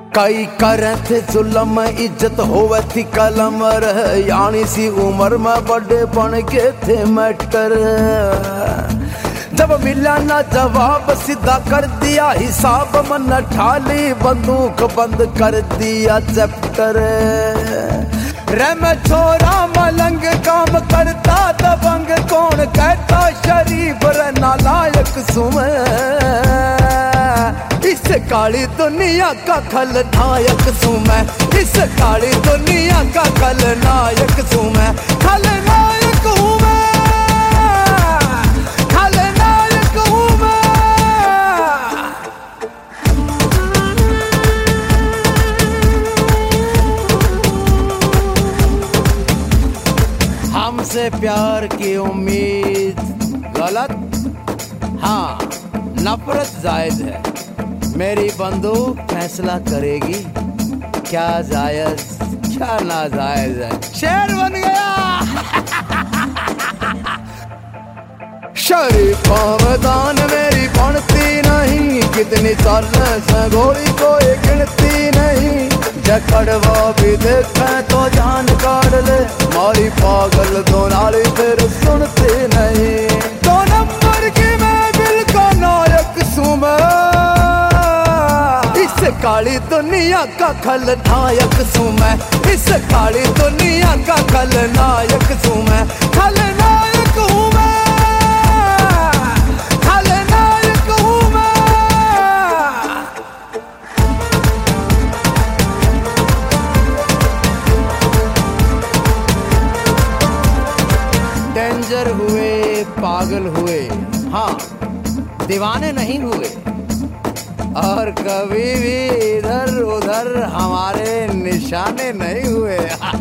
कई करे थे जुल्म इज्जत होवे थी कलम यानी सी उम्र में बड़े बन के थे मैटर। जब मिला ना जवाब सीधा कर दिया हिसाब, मन ठाली बंदूक बंद कर दिया चैप्टर। रे मैं छोरा मलंग काम करता दबंग, कौन कहता शरीफ रे नालायक सुमे। इस काली दुनिया का खलनायक सू मैं, इस काली दुनिया का खलनायक सू मैं। खलनायक हूँ मैं, खलनायक हूँ मैं। हमसे प्यार की उम्मीद गलत, हाँ नफरत जायज है। मेरी बंदूक फैसला करेगी क्या जायज क्या नाजायज है। शेर बन गया। शरीफा मैदान मेरी बनती नहीं, कितनी चाले से गोली कोई गिनती नहीं। जकड़वा भी देखे तो जान काट ले, मारी पागल दो नाली फिर सुनती नहीं। दो नंबर की मैं दिल का नायक सू मैं, इस काली दुनिया का खलनायक सू मैं। इस काली दुनिया का खलनायक सू मैं। खलनायक हूँ मैं, खलनायक हूँ मैं। डेंजर हुए पागल हुए, हाँ दीवाने नहीं हुए। और कभी भी इधर उधर हमारे निशाने नहीं हुए।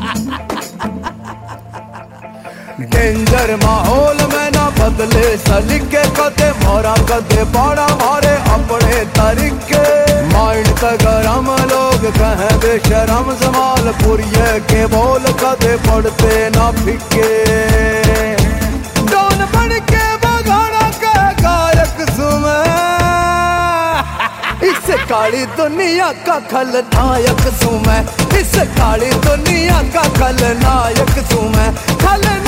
डेंजर माहौल में ना बदले सलीके, कदे मारा कदे बाड़ा मारे अपने तरीके। माइंड का गरम लोग कहें बेशरम, जमाल पुरिये के बोल कदे पड़ते ना फिके। डॉन बन के बगाना का गायक सुमे, इस काली दुनिया का खलनायक सू मैं। इस काली दुनिया का खलनायक सू मैं।